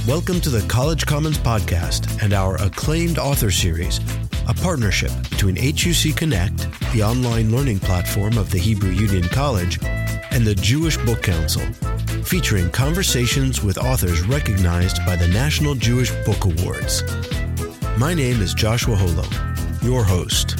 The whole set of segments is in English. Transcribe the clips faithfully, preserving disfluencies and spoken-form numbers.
Welcome to the College Commons Podcast and our acclaimed author series, a partnership between H U C Connect, the online learning platform of the Hebrew Union College, and the Jewish Book Council, featuring conversations with authors recognized by the National Jewish Book Awards. My name is Joshua Holo, your host.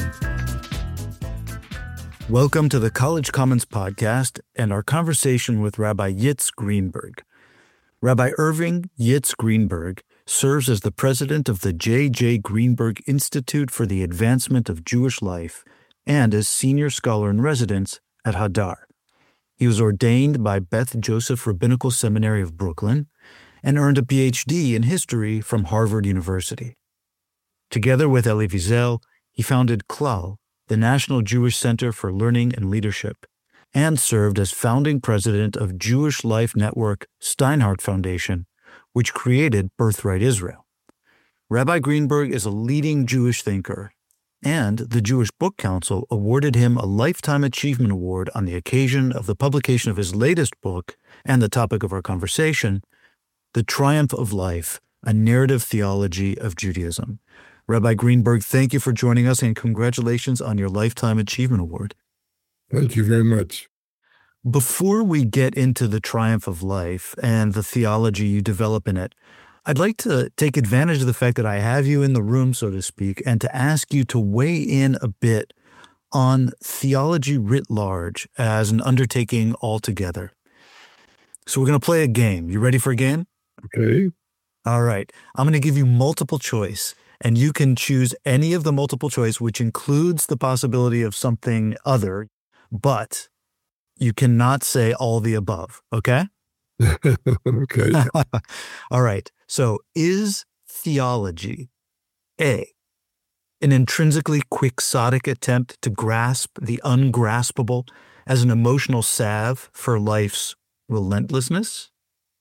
Welcome to the College Commons Podcast and our conversation with Rabbi Yitz Greenberg. Rabbi Irving Yitz Greenberg serves as the president of the J J. Greenberg Institute for the Advancement of Jewish Life and as senior scholar in residence at Hadar. He was ordained by Beth Joseph Rabbinical Seminary of Brooklyn and earned a P H D in history from Harvard University. Together with Elie Wiesel, he founded Klal, the National Jewish Center for Learning and Leadership, and served as founding president of Jewish Life Network Steinhardt Foundation, which created Birthright Israel. Rabbi Greenberg is a leading Jewish thinker, and the Jewish Book Council awarded him a Lifetime Achievement Award on the occasion of the publication of his latest book and the topic of our conversation, The Triumph of Life, A Narrative Theology of Judaism. Rabbi Greenberg, thank you for joining us and congratulations on your Lifetime Achievement Award. Thank you very much. Before we get into the triumph of life and the theology you develop in it, I'd like to take advantage of the fact that I have you in the room, so to speak, and to ask you to weigh in a bit on theology writ large as an undertaking altogether. So we're going to play a game. You ready for a game? Okay. All right. I'm going to give you multiple choice, and you can choose any of the multiple choice, which includes the possibility of something other. But you cannot say all the above, okay? Okay. All right. So is theology A, an intrinsically quixotic attempt to grasp the ungraspable as an emotional salve for life's relentlessness?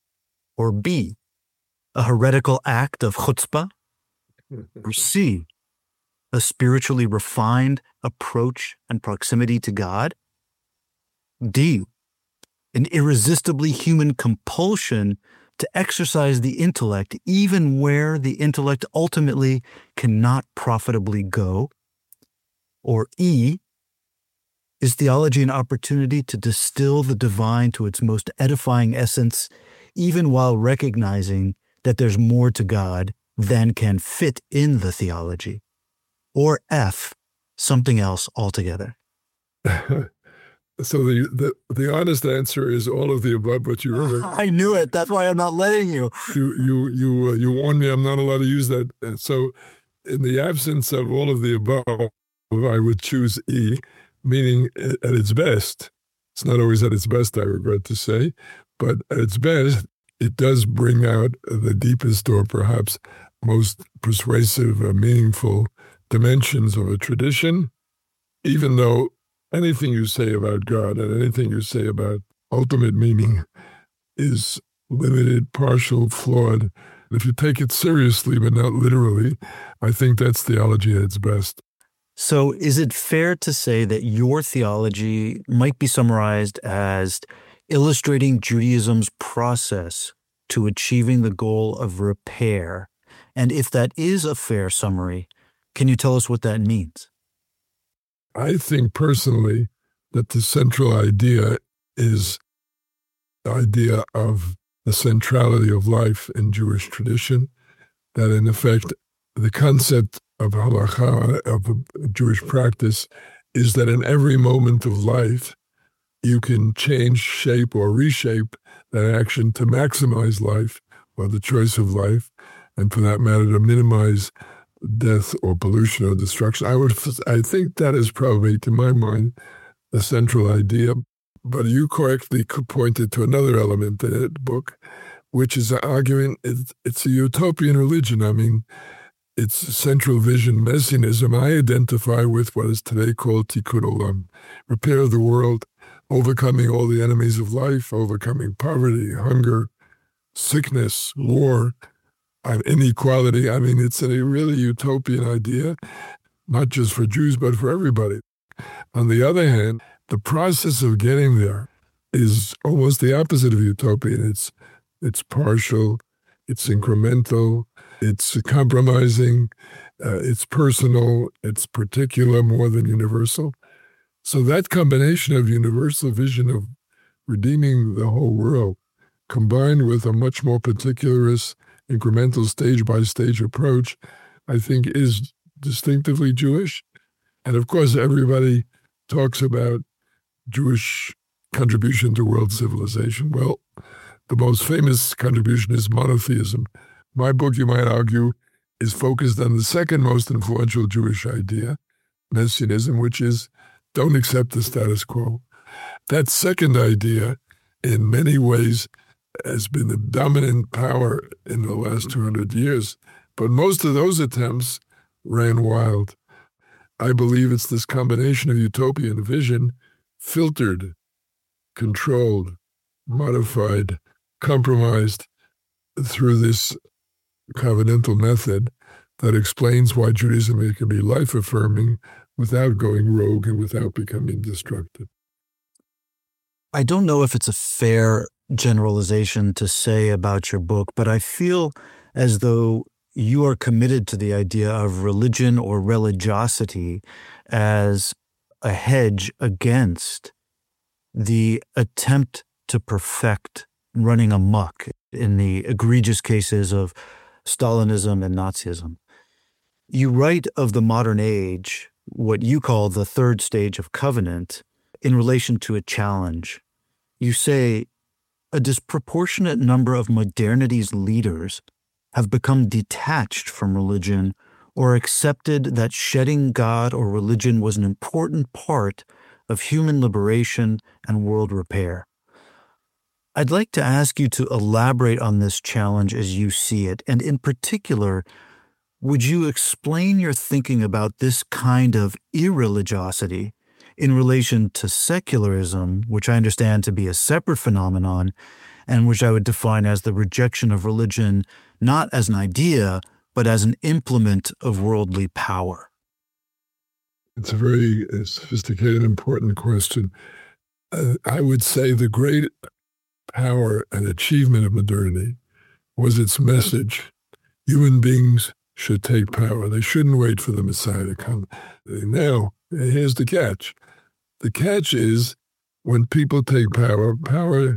Or B, a heretical act of chutzpah? Or C, a spiritually refined approach and proximity to God? D, an irresistibly human compulsion to exercise the intellect even where the intellect ultimately cannot profitably go? Or E, is theology an opportunity to distill the divine to its most edifying essence even while recognizing that there's more to God than can fit in the theology? Or F, something else altogether? So the, the the honest answer is all of the above, but you heard it. I knew it. That's why I'm not letting you. You you you uh, you warned me I'm not allowed to use that. And so in the absence of all of the above, I would choose E, meaning at its best. It's not always at its best, I regret to say, but at its best, it does bring out the deepest or perhaps most persuasive, uh, meaningful dimensions of a tradition, even though anything you say about God and anything you say about ultimate meaning is limited, partial, flawed. If you take it seriously, but not literally, I think that's theology at its best. So is it fair to say that your theology might be summarized as illustrating Judaism's process to achieving the goal of repair? And if that is a fair summary, can you tell us what that means? I think personally that the central idea is the idea of the centrality of life in Jewish tradition, that in effect, the concept of halakha, of Jewish practice, is that in every moment of life, you can change, shape, or reshape that action to maximize life, or the choice of life, and for that matter, to minimize death or pollution or destruction. I would, I think that is probably, to my mind, the central idea. But you correctly pointed to another element in the book, which is arguing it, it's a utopian religion. I mean, its central vision, messianism, I identify with what is today called tikkun olam, repair of the world, overcoming all the enemies of life, overcoming poverty, hunger, sickness, war, inequality. I mean, it's a really utopian idea, not just for Jews, but for everybody. On the other hand, the process of getting there is almost the opposite of utopian. It's it's partial, it's incremental, it's compromising, uh, it's personal, it's particular more than universal. So that combination of universal vision of redeeming the whole world, combined with a much more particularist, incremental stage-by-stage approach, I think is distinctively Jewish. And of course, everybody talks about Jewish contribution to world civilization. Well, the most famous contribution is monotheism. My book, you might argue, is focused on the second most influential Jewish idea, Messianism, which is don't accept the status quo. That second idea, in many ways, has been the dominant power in the last two hundred years. But most of those attempts ran wild. I believe it's this combination of utopian vision, filtered, controlled, modified, compromised through this covenantal method that explains why Judaism can be life-affirming without going rogue and without becoming destructive. I don't know if it's a fair generalization to say about your book, but I feel as though you are committed to the idea of religion or religiosity as a hedge against the attempt to perfect running amok in the egregious cases of Stalinism and Nazism. You write of the modern age, what you call the third stage of covenant, in relation to a challenge. You say, a disproportionate number of modernity's leaders have become detached from religion or accepted that shedding God or religion was an important part of human liberation and world repair. I'd like to ask you to elaborate on this challenge as you see it, and in particular, would you explain your thinking about this kind of irreligiosity in relation to secularism, which I understand to be a separate phenomenon, and which I would define as the rejection of religion not as an idea, but as an implement of worldly power? It's a very sophisticated, important question. Uh, I would say the great power and achievement of modernity was its message. Human beings should take power. They shouldn't wait for the Messiah to come. Now, here's the catch. The catch is when people take power, power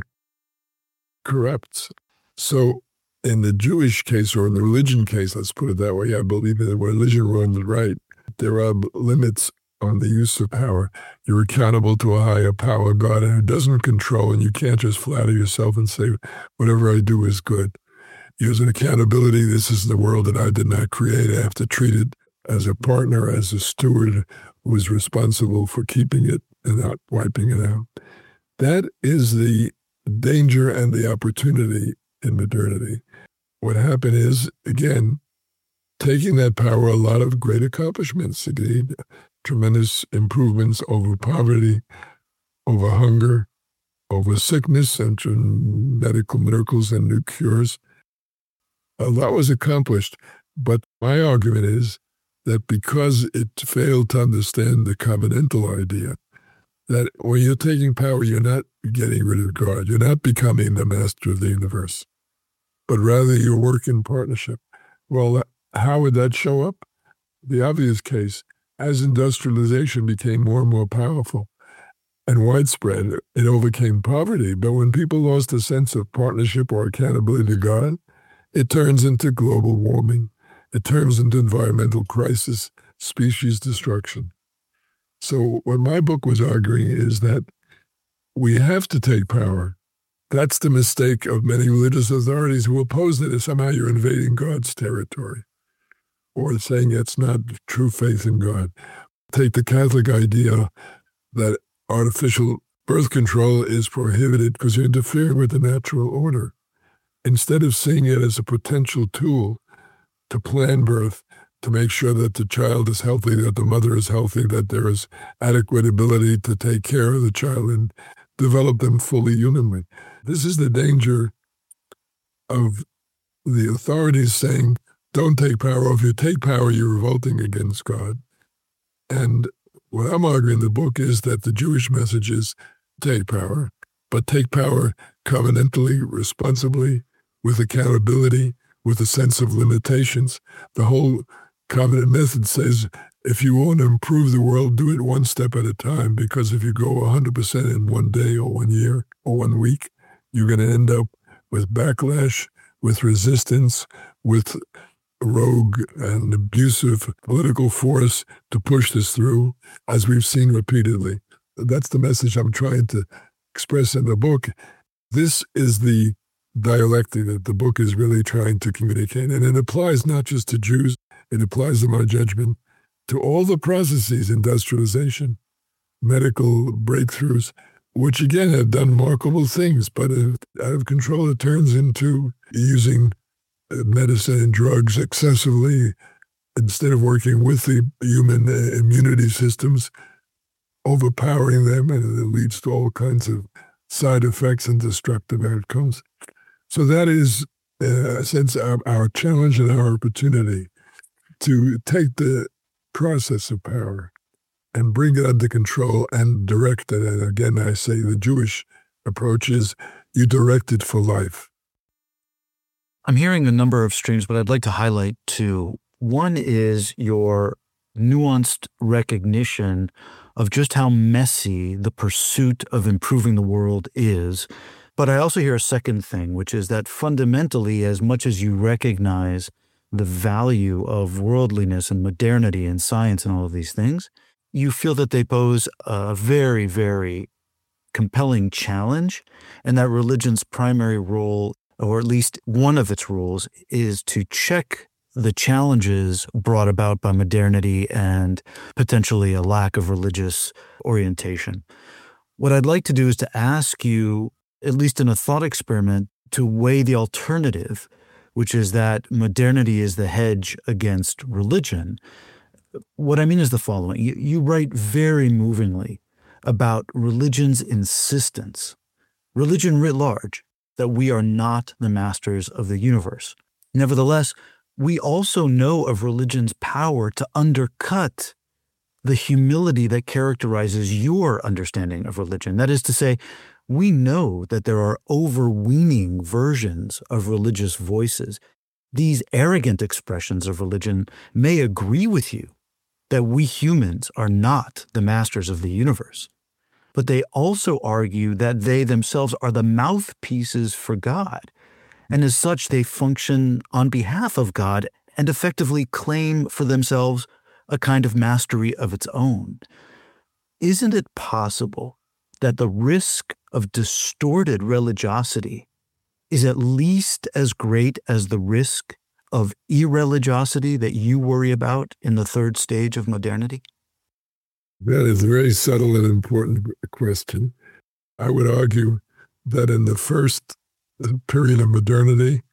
corrupts. So in the Jewish case, or in the religion case, let's put it that way, I believe that religion runs right. There are limits on the use of power. You're accountable to a higher power, God, and it doesn't control, and you can't just flatter yourself and say, whatever I do is good. There's an accountability. This is the world that I did not create. I have to treat it as a partner, as a steward who is responsible for keeping it and not wiping it out. That is the danger and the opportunity in modernity. What happened is, again, taking that power, a lot of great accomplishments, again, tremendous improvements over poverty, over hunger, over sickness, and medical miracles and new cures. A lot was accomplished, but my argument is that because it failed to understand the covenantal idea, that when you're taking power, you're not getting rid of God. You're not becoming the master of the universe, but rather you work in partnership. Well, how would that show up? The obvious case, as industrialization became more and more powerful and widespread, it overcame poverty. But when people lost a sense of partnership or accountability to God, it turns into global warming. It turns into environmental crisis, species destruction. So what my book was arguing is that we have to take power. That's the mistake of many religious authorities who oppose it, is somehow you're invading God's territory, or saying it's not true faith in God. Take the Catholic idea that artificial birth control is prohibited because you're interfering with the natural order. Instead of seeing it as a potential tool to plan birth, to make sure that the child is healthy, that the mother is healthy, that there is adequate ability to take care of the child and develop them fully humanly. This is the danger of the authorities saying, don't take power. If you take power, you're revolting against God. And what I'm arguing in the book is that the Jewish message is take power, but take power covenantally, responsibly, with accountability, with a sense of limitations. The whole covenant method says, if you want to improve the world, do it one step at a time, because if you go one hundred percent in one day or one year or one week, you're going to end up with backlash, with resistance, with rogue and abusive political force to push this through, as we've seen repeatedly. That's the message I'm trying to express in the book. This is the dialectic that the book is really trying to communicate. And it applies not just to Jews, it applies, in my judgment, to all the processes, industrialization, medical breakthroughs, which again have done remarkable things, but out of control it turns into using medicine and drugs excessively instead of working with the human immunity systems, overpowering them, and it leads to all kinds of side effects and destructive outcomes. So that is, uh, a sense, our, our challenge and our opportunity to take the process of power and bring it under control and direct it. And again, I say the Jewish approach is you direct it for life. I'm hearing a number of streams, but I'd like to highlight two. One is your nuanced recognition of just how messy the pursuit of improving the world is. But I also hear a second thing, which is that fundamentally, as much as you recognize the value of worldliness and modernity and science and all of these things, you feel that they pose a very, very compelling challenge, and that religion's primary role, or at least one of its roles, is to check the challenges brought about by modernity and potentially a lack of religious orientation. What I'd like to do is to ask you, at least in a thought experiment, to weigh the alternative, which is that modernity is the hedge against religion. What I mean is the following. You, you write very movingly about religion's insistence, religion writ large, that we are not the masters of the universe. Nevertheless, we also know of religion's power to undercut the humility that characterizes your understanding of religion. That is to say, we know that there are overweening versions of religious voices. These arrogant expressions of religion may agree with you that we humans are not the masters of the universe, but they also argue that they themselves are the mouthpieces for God, and as such they function on behalf of God and effectively claim for themselves a kind of mastery of its own. Isn't it possible that the risk of distorted religiosity is at least as great as the risk of irreligiosity that you worry about in the third stage of modernity? That is a very subtle and important question. I would argue that in the first period of modernity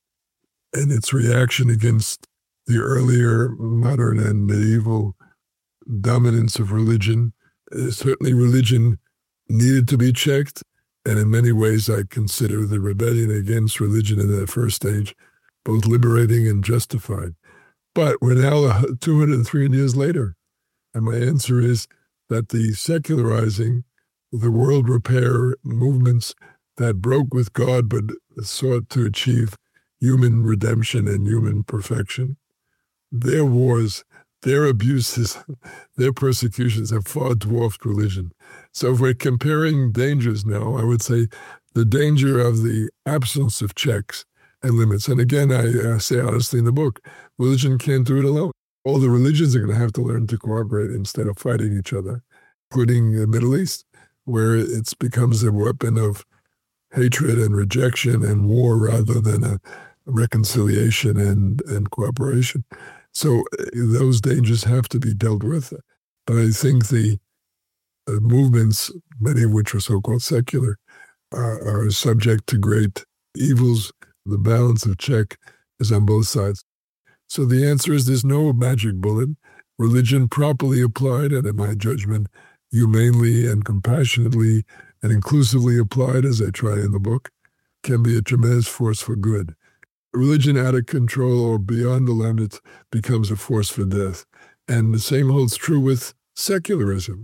and its reaction against the earlier modern and medieval dominance of religion, certainly religion needed to be checked. And in many ways, I consider the rebellion against religion in that first stage both liberating and justified. But we're now two hundred, three hundred years later. And my answer is that the secularizing, the world repair movements that broke with God but sought to achieve human redemption and human perfection, their wars, their abuses, their persecutions have far dwarfed religion. So if we're comparing dangers now, I would say the danger of the absence of checks and limits. And again, I, I say honestly in the book, religion can't do it alone. All the religions are going to have to learn to cooperate instead of fighting each other, including the Middle East, where it becomes a weapon of hatred and rejection and war rather than a reconciliation and, and cooperation. So those dangers have to be dealt with. But I think the uh, movements, many of which are so-called secular, are, are subject to great evils. The balance of check is on both sides. So the answer is there's no magic bullet. Religion properly applied, and in my judgment, humanely and compassionately and inclusively applied, as I try in the book, can be a tremendous force for good. Religion out of control or beyond the limits becomes a force for death. And the same holds true with secularism.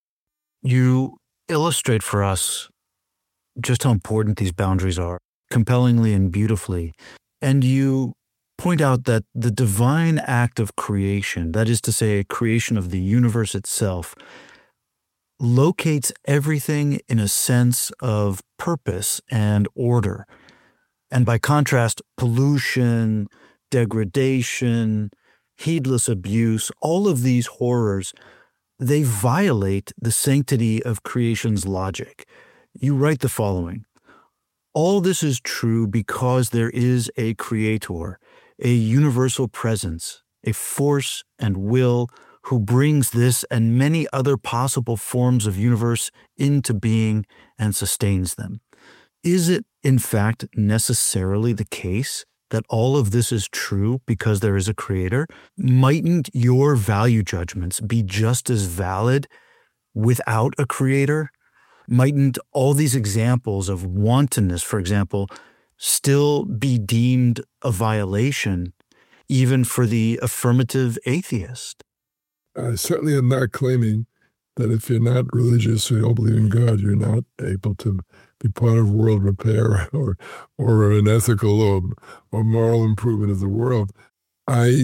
You illustrate for us just how important these boundaries are, compellingly and beautifully. And you point out that the divine act of creation, that is to say, creation of the universe itself, locates everything in a sense of purpose and order. And by contrast, pollution, degradation, heedless abuse, all of these horrors, they violate the sanctity of creation's logic. You write the following: all this is true because there is a creator, a universal presence, a force and will who brings this and many other possible forms of universe into being and sustains them. Is it, in fact, necessarily the case that all of this is true because there is a creator? Mightn't your value judgments be just as valid without a creator? Mightn't all these examples of wantonness, for example, still be deemed a violation even for the affirmative atheist? I certainly am not claiming that if you're not religious or you don't believe in God, you're not able to be part of world repair or or an ethical or, or moral improvement of the world. I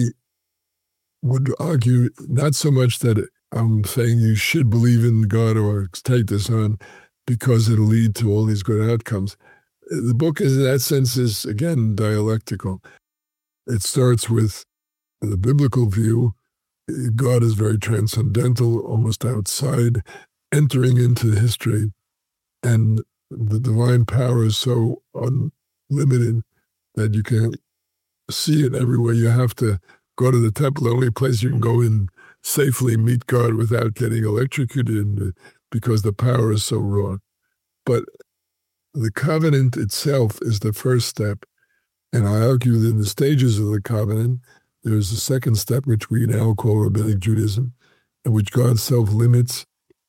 would argue not so much that I'm saying you should believe in God or take this on because it'll lead to all these good outcomes. The book, is, in that sense, is, again, dialectical. It starts with the biblical view. God is very transcendental, almost outside, entering into history. And the divine power is so unlimited that you can see it everywhere. You have to go to the temple. The only place you can go in safely meet God without getting electrocuted because the power is so raw. But the covenant itself is the first step. And I argue that in the stages of the covenant, there's a second step, which we now call Rabbinic Judaism, in which God self-limits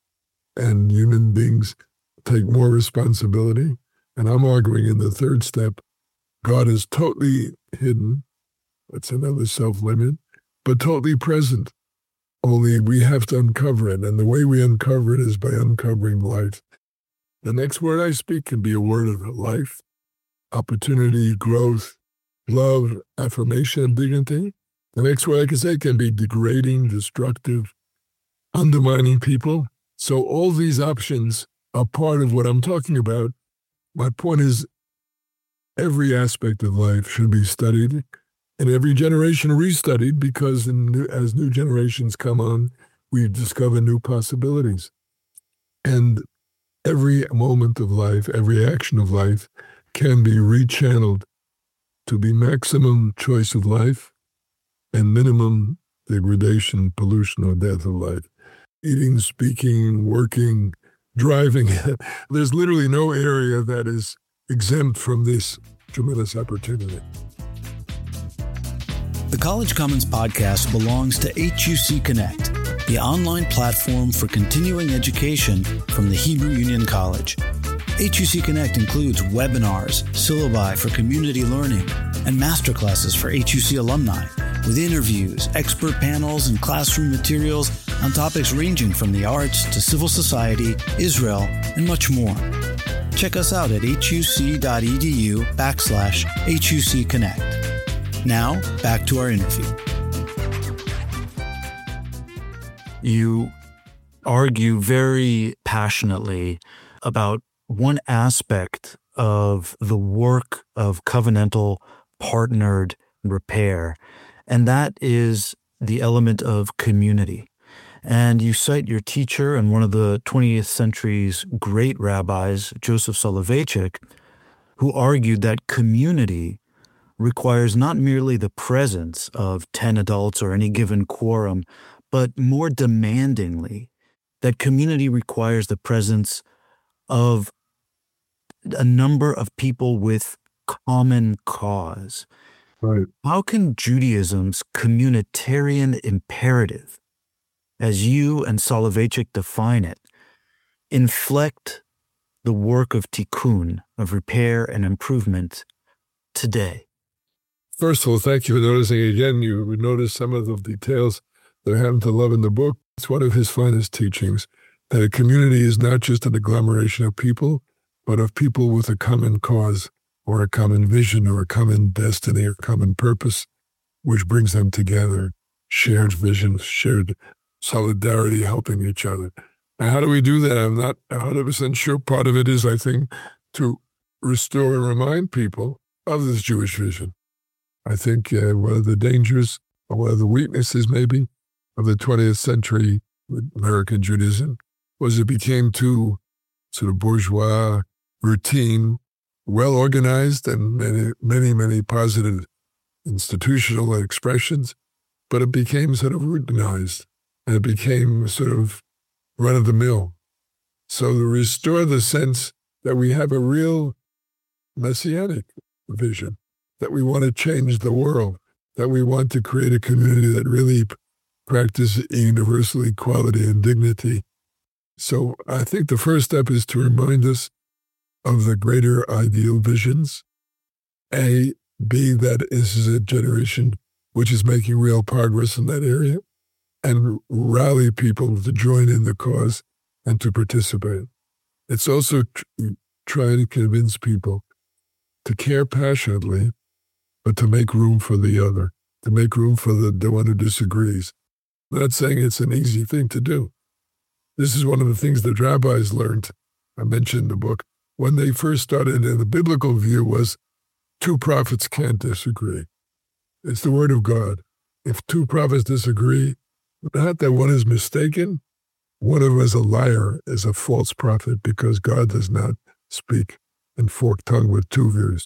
and human beings take more responsibility. And I'm arguing in the third step, God is totally hidden. That's another self-limit, but totally present. Only we have to uncover it. And the way we uncover it is by uncovering life. The next word I speak can be a word of life, opportunity, growth, love, affirmation, and dignity. The next word I can say can be degrading, destructive, undermining people. So all these options are part of what I'm talking about. My point is every aspect of life should be studied and every generation restudied, because in new, as new generations come on, we discover new possibilities. And every moment of life, every action of life can be rechanneled to be maximum choice of life and minimum degradation, pollution, or death of life. Eating, speaking, working, driving. There's literally no area that is exempt from this tremendous opportunity. The College Commons podcast belongs to H U C Connect, the online platform for continuing education from the Hebrew Union College. H U C Connect includes webinars, syllabi for community learning, and masterclasses for H U C alumni, with interviews, expert panels, and classroom materials on topics ranging from the arts to civil society, Israel, and much more. Check us out at huc.edu backslash HUC Connect. Now, back to our interview. You argue very passionately about one aspect of the work of covenantal partnered repair, and that is the element of community. And you cite your teacher and one of the twentieth century's great rabbis, Joseph Soloveitchik, who argued that community requires not merely the presence of ten adults or any given quorum, but more demandingly, that community requires the presence of a number of people with common cause. Right. How can Judaism's communitarian imperative, as you and Soloveitchik define it, inflect the work of tikkun, of repair and improvement today? First of all, thank you for noticing again. You would notice some of the details that I happen to love in the book. It's one of his finest teachings, that a community is not just an agglomeration of people, but of people with a common cause or a common vision or a common destiny or common purpose, which brings them together, shared visions, shared solidarity, helping each other. Now, how do we do that? I'm not one hundred percent sure. Part of it is, I think, to restore and remind people of this Jewish vision. I think uh, one of the dangers, or one of the weaknesses maybe, of the twentieth century American Judaism was it became too sort of bourgeois, routine, well-organized, and many, many, many positive institutional expressions, but it became sort of routinized, and it became sort of run-of-the-mill. So to restore the sense that we have a real messianic vision, that we want to change the world, that we want to create a community that really practices universal equality and dignity. So I think the first step is to remind us of the greater ideal visions. A, B, that this is a generation which is making real progress in that area, and rally people to join in the cause and to participate. It's also tr- trying to convince people to care passionately, but to make room for the other, to make room for the, the one who disagrees. I'm not saying it's an easy thing to do. This is one of the things that rabbis learned. I mentioned in the book. When they first started, and the biblical view was two prophets can't disagree. It's the word of God. If two prophets disagree, not that one is mistaken, one of them is a liar, is a false prophet, because God does not speak in forked tongue with two views.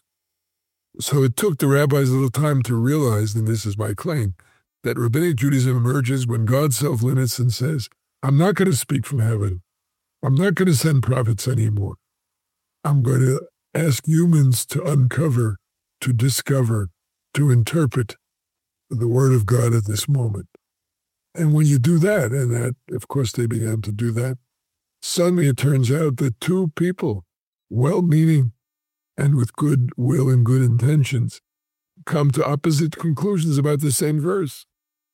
So it took the rabbis a little time to realize, and this is my claim, that rabbinic Judaism emerges when God self-limits and says, I'm not going to speak from heaven. I'm not going to send prophets anymore. I'm going to ask humans to uncover, to discover, to interpret the word of God at this moment. And when you do that, and that, of course, they began to do that, suddenly it turns out that two people, well-meaning and with good will and good intentions, come to opposite conclusions about the same verse.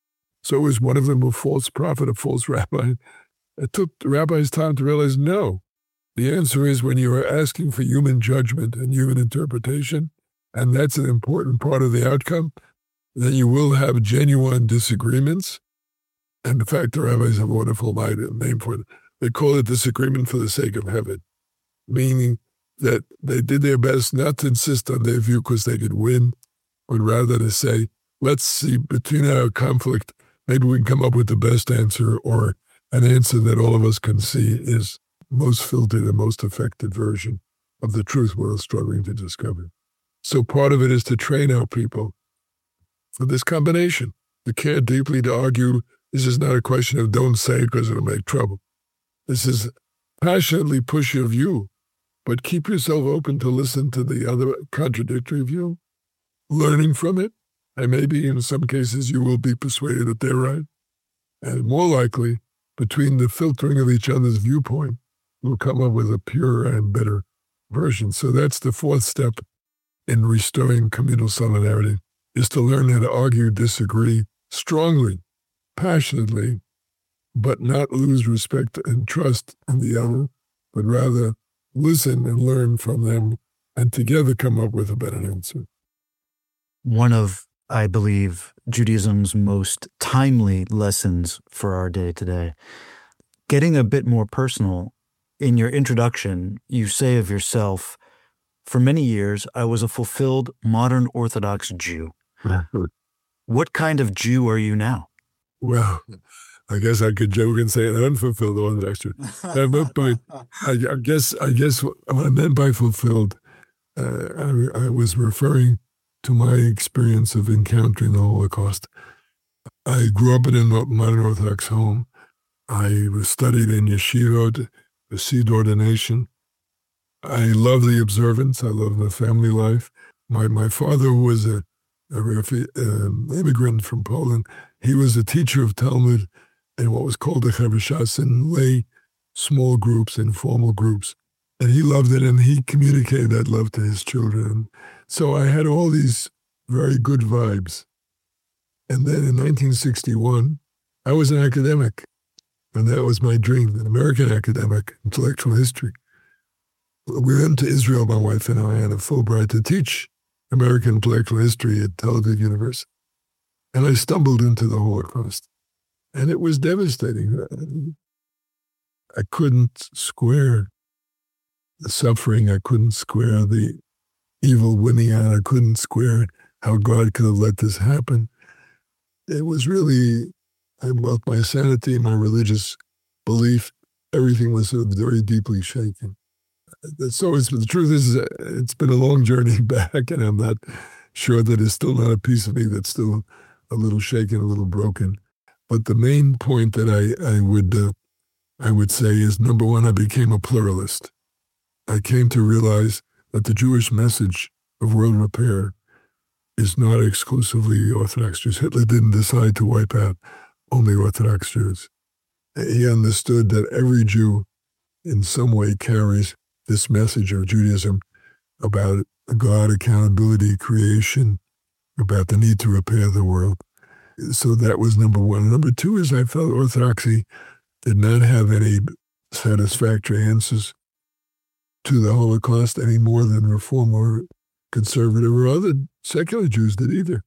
So is one of them a false prophet, a false rabbi? It took the rabbis time to realize, no. The answer is when you are asking for human judgment and human interpretation, and that's an important part of the outcome, then you will have genuine disagreements. And in fact, the rabbis have a wonderful name for it. They call it disagreement for the sake of heaven, meaning that they did their best not to insist on their view because they could win, but rather to say, let's see, between our conflict, maybe we can come up with the best answer, or an answer that all of us can see is most filtered and most effective version of the truth we're struggling to discover. So part of it is to train our people for this combination, to care deeply, to argue. This is not a question of don't say it because it'll make trouble. This is passionately push your view, but keep yourself open to listen to the other contradictory view, learning from it, and maybe in some cases you will be persuaded that they're right. And more likely, between the filtering of each other's viewpoint, we'll come up with a purer and better version. So that's the fourth step in restoring communal solidarity, is to learn how to argue, disagree strongly, passionately, but not lose respect and trust in the other, but rather listen and learn from them and together come up with a better answer. One of, I believe, Judaism's most timely lessons for our day today. Getting a bit more personal, in your introduction, you say of yourself, for many years, I was a fulfilled modern Orthodox Jew. What kind of Jew are you now? Well, I guess I could joke and say an unfulfilled Orthodox Jew. I, by, I, I guess I guess what I meant by fulfilled, uh, I, I was referring to my experience of encountering the Holocaust. I grew up in a modern Orthodox home. I was studied in yeshivot, received ordination. I love the observance. I love the family life. My my father, who was a, a refu- um, immigrant from Poland, he was a teacher of Talmud in what was called the Chavashas, in lay small groups, informal groups. And he loved it, and he communicated that love to his children. So I had all these very good vibes. And then in nineteen sixty-one, I was an academic, and that was my dream, an American academic, intellectual history. we went to Israel, my wife and I, and a Fulbright to teach American intellectual history at Tel Aviv University. And I stumbled into the Holocaust. And it was devastating. I couldn't square the suffering. I couldn't square the evil winning out. I couldn't square how God could have let this happen. It was really, I lost my sanity, my religious belief. Everything was very deeply shaken. So it's, the truth is, it's been a long journey back, and I'm not sure that there's still not a piece of me that's still a little shaken, a little broken. But the main point that I, I would uh, I would say is, number one, I became a pluralist. I came to realize that the Jewish message of world repair is not exclusively Orthodox Jews. Hitler didn't decide to wipe out only Orthodox Jews. He understood that every Jew in some way carries this message of Judaism about God, accountability, creation, about the need to repair the world. So that was number one. Number two is I felt Orthodoxy did not have any satisfactory answers to the Holocaust any more than Reform or conservative or other secular Jews did either.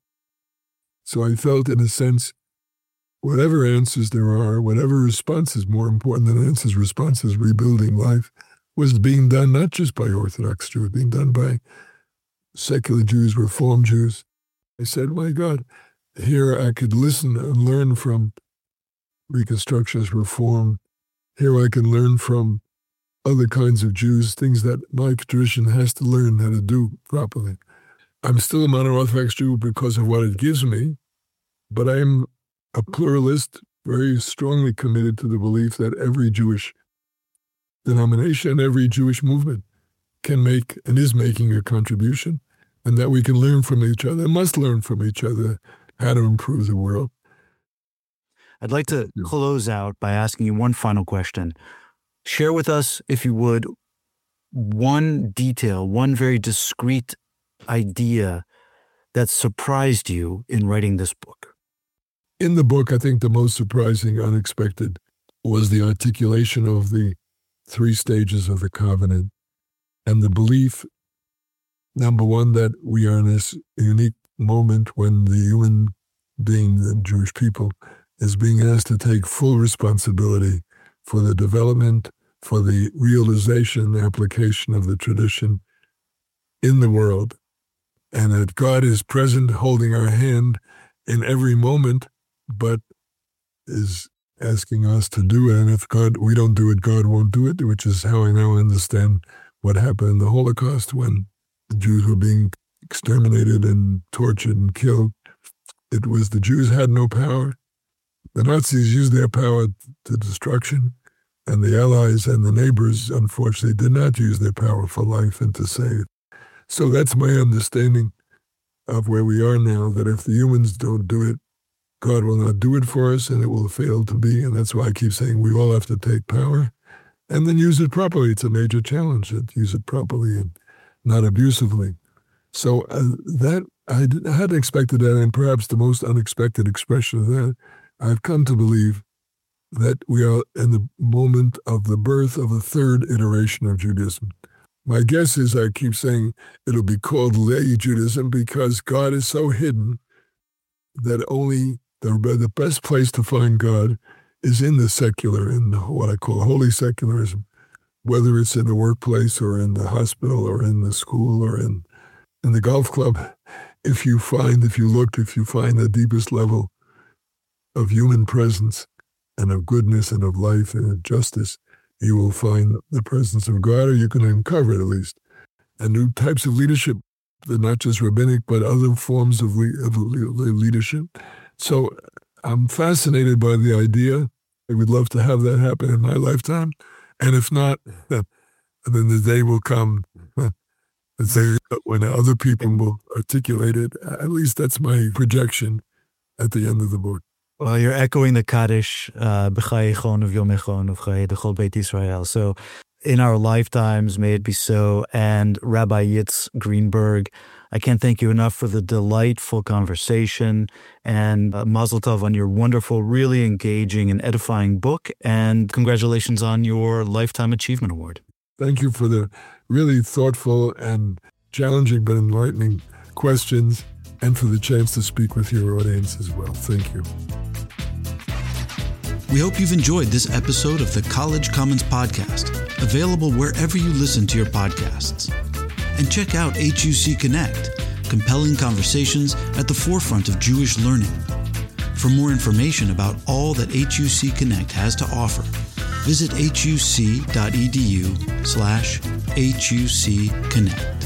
So I felt, in a sense, whatever answers there are, whatever response is more important than answers, responses, rebuilding life, was being done not just by Orthodox Jews, being done by secular Jews, Reform Jews. I said, my God, here I could listen and learn from Reconstructionist Reform. Here I can learn from other kinds of Jews, things that my tradition has to learn how to do properly. I'm still a modern Orthodox Jew because of what it gives me, but I'm a pluralist, very strongly committed to the belief that every Jewish denomination, every Jewish movement can make and is making a contribution, and that we can learn from each other, must learn from each other how to improve the world. I'd like to close out by asking you one final question. Share with us, if you would, one detail, one very discrete idea that surprised you in writing this book. In the book, I think the most surprising, unexpected, was the articulation of the three stages of the covenant and the belief, number one, that we are in this unique moment when the human being, the Jewish people, is being asked to take full responsibility for the development, for the realization and application of the tradition in the world, and that God is present holding our hand in every moment, but is asking us to do it. And if God, we don't do it, God won't do it, which is how I now understand what happened in the Holocaust when the Jews were being exterminated and tortured and killed. It was the Jews had no power. The Nazis used their power to destruction, and the Allies and the neighbors, unfortunately, did not use their power for life and to save. So that's my understanding of where we are now, that if the humans don't do it, God will not do it for us, and it will fail to be. And that's why I keep saying we all have to take power and then use it properly. It's a major challenge to use it properly and not abusively. So uh, that I, I hadn't expected that, and perhaps the most unexpected expression of that, I've come to believe that we are in the moment of the birth of a third iteration of Judaism. My guess is, I keep saying it'll be called lay Judaism because God is so hidden that only the, the best place to find God is in the secular, in the, what I call holy secularism, whether it's in the workplace or in the hospital or in the school or in, in the golf club. If you find, if you look, if you find the deepest level of human presence and of goodness and of life and of justice, you will find the presence of God, or you can uncover it at least. And new types of leadership, not just rabbinic, but other forms of, le- of leadership. So I'm fascinated by the idea. I would love to have that happen in my lifetime. And if not, then the day will come when other people will articulate it. At least that's my projection at the end of the book. Well, you're echoing the Kaddish, B'chai Echon of Yom Echon of Chai Dechol Beit Yisrael. So in our lifetimes, may it be so. And Rabbi Yitz Greenberg, I can't thank you enough for the delightful conversation, and uh, Mazel Tov on your wonderful, really engaging and edifying book, and congratulations on your Lifetime Achievement Award. Thank you for the really thoughtful and challenging but enlightening questions, and for the chance to speak with your audience as well. Thank you. We hope you've enjoyed this episode of the College Commons Podcast, available wherever you listen to your podcasts. And check out H U C Connect, compelling conversations at the forefront of Jewish learning. For more information about all that H U C Connect has to offer, visit huc.edu slash HUC Connect.